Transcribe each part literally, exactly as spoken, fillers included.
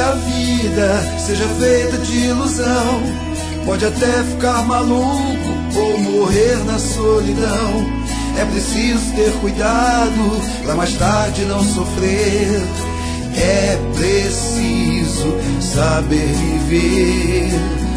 a vida seja feita de ilusão, pode até ficar maluco ou morrer na solidão. É preciso ter cuidado pra mais tarde não sofrer. É preciso saber viver.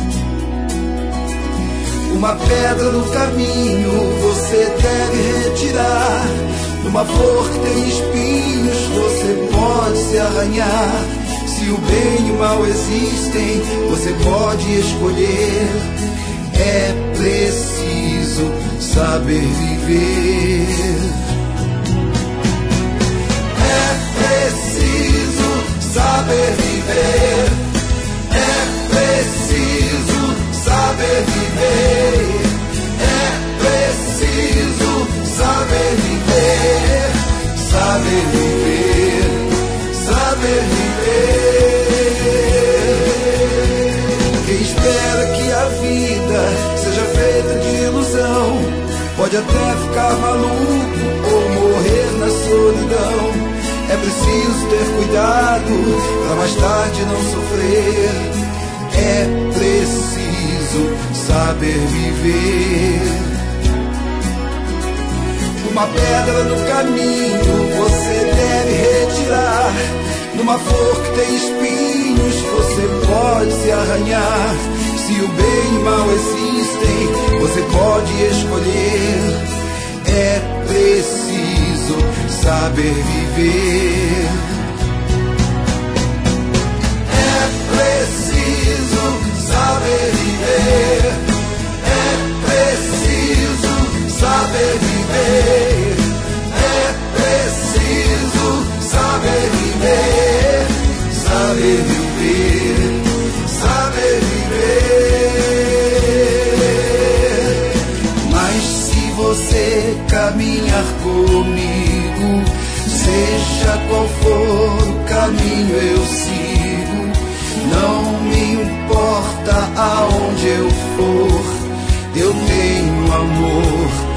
Uma pedra no caminho você deve retirar. Numa flor que tem espinhos você pode se arranhar. Se o bem e o mal existem, você pode escolher. É preciso saber viver. É preciso saber viver. É preciso saber viver. É preciso saber viver. Saber viver. Saber viver. Quem espera que a vida seja feita de ilusão, pode até ficar maluco ou morrer na solidão. É preciso ter cuidado pra mais tarde não sofrer. É preciso saber viver. Uma pedra no caminho você deve retirar. Numa flor que tem espinhos você pode se arranhar. Se o bem e o mal existem, você pode escolher. É preciso saber viver. É preciso saber viver. É preciso saber viver. É preciso saber viver. Saber viver. Saber viver. Mas se você caminhar comigo, seja qual for o caminho eu sigo. Não me importa aonde eu for, eu tenho amor.